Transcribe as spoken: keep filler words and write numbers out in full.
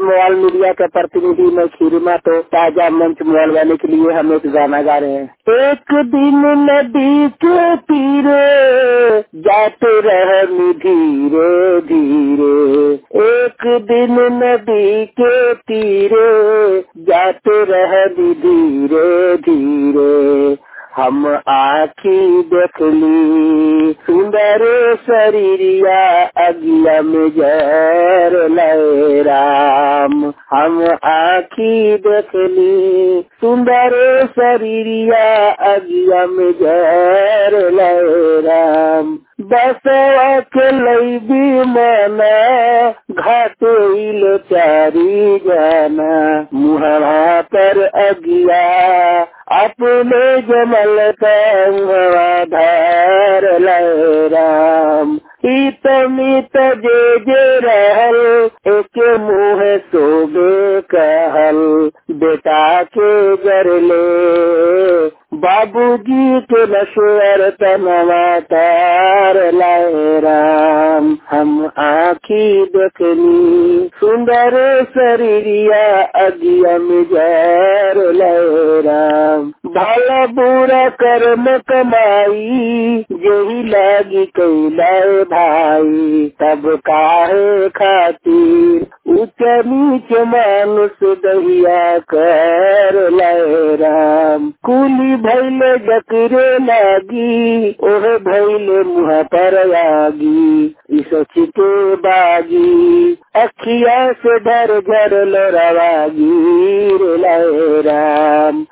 Mobile media के प्रतिनिधि मैं खीरमा तो ताजा मंच मोबाइल वाले के लिए हम एक गाना गा रहे हैं। एक दिन नदी के तीरे जाते रहे धीरे धीरे, एक दिन नदी के तीरे जाते रहे धीरे धीरे, हम आखी देखली सुंदर शरीरिया अगिया में जर लय राम, हम आखी देखली सुंदर शरीरिया अगिया में जर लय राम, बसवा के लैबी मना घाटे चारी जाना, मुहरा पर अगिया अपने जमल का धार लय राम, इत मित जे जे रहल एक मुँह सोबे कहल, बेटा के गरले बाबूजी के नश्वर तनवा तार लय राम, हम आखी देखनी सुंदर शरीरिया अगिया में जर लय राम, भला बुरा कर्म कमाई यही लागी कैलाए भाई, तब काहे खातिर ऊंच नीच मानुष दहिया कर लय राम, कुली भैले जकरे लागी ओह भैले मुँह पर आगी, इस चिते बागी अखिया से धर झर लरवागी लय राम।